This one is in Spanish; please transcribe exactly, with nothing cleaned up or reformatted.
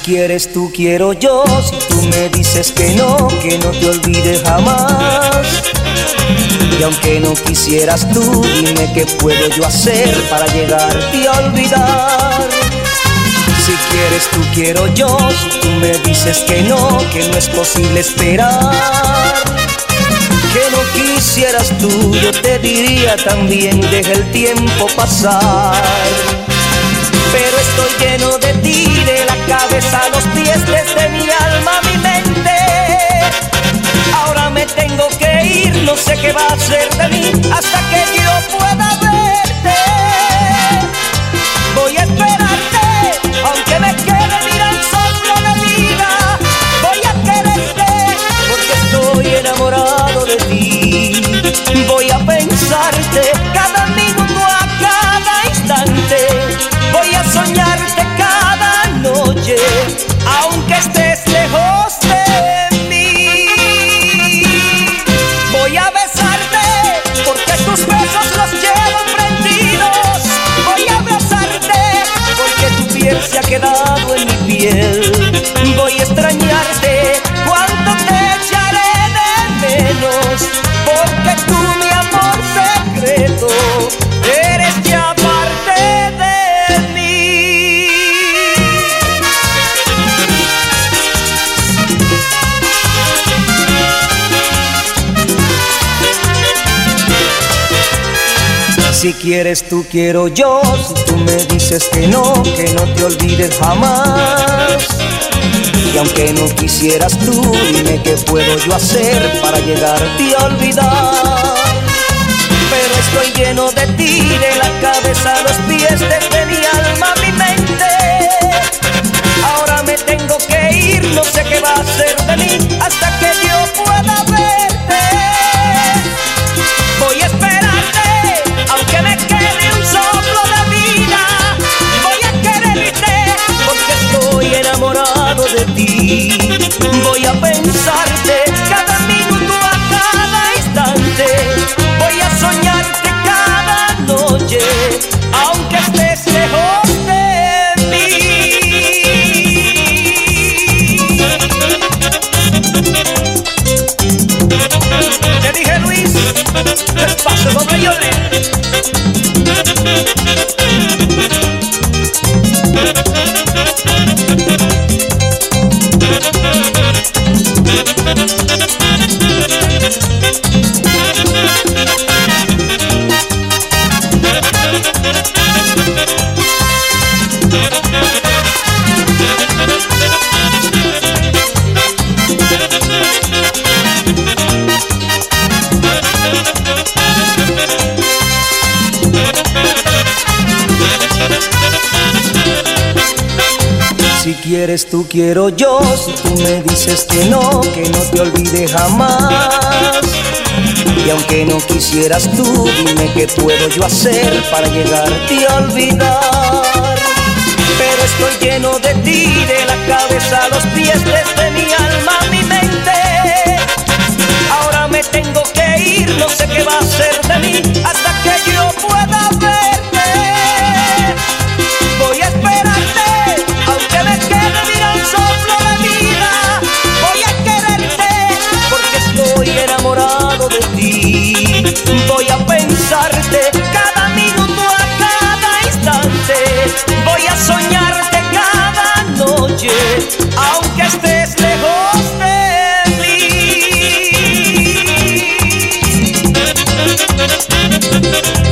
quieres tú, quiero yo. Si tú me dices que no, que no te olvides jamás. Y aunque no quisieras tú, dime qué puedo yo hacer para llegarte a olvidar. Si quieres tú, quiero yo. Si tú me dices que no, que no es posible esperar, que no quisieras tú, yo te diría también, deja el tiempo pasar. Pero estoy lleno de ti, de la cabeza a los pies, desde mi alma a mi mente. Ahora me tengo que ir, no sé qué va a ser de mí hasta que yo pueda verte. Voy a esperarte, aunque me quede ni un soplo de vida. Voy a quererte, porque estoy enamorado de ti. Voy a pensarte cada minuto, a cada instante. Voy a soñarte cada noche, aunque estés lejos de mí. Voy a besarte, porque tus besos los llevo prendidos. Voy a abrazarte, porque tu piel se ha quedado en mi piel. Voy a extrañarte, cuánto te echaré de menos, porque tú, mi amor secreto, eres ya parte de mí. Si quieres tú, quiero yo. Si tú me dices que no, que no te olvides jamás. Y aunque no quisieras tú, dime qué puedo yo hacer para llegarte a olvidar. Pero estoy lleno de ti, de la cabeza a los pies, desde mi alma a mi mente. Ahora me tengo que ir, no sé qué va a ser de mí hasta que yo pueda verte. Voy a esperarte, aunque me quede un soplo de vida. Voy a quererte, porque estoy enamorado de ti. Voy a pensarte cada minuto, a cada instante. Voy a soñarte cada noche, aunque estés lejos de mí. Te dije, Luis, paso doble yole. Si quieres tú, quiero yo. Si tú me dices que no, que no te olvide jamás. Y aunque no quisieras tú, dime qué puedo yo hacer para llegarte a olvidar. Pero estoy lleno de ti, de la cabeza a los pies, desde mi alma a mi mente. Ahora me tengo que ir, no sé qué va a ser de mí hasta que yo pueda verte. Voy a esperarte, aunque me quede ni un soplo de vida. Voy a quererte, porque estoy enamorado de ti. Voy a pensarte cada minuto, a cada instante. Voy a soñarte cada noche, aunque estés lejos de mí.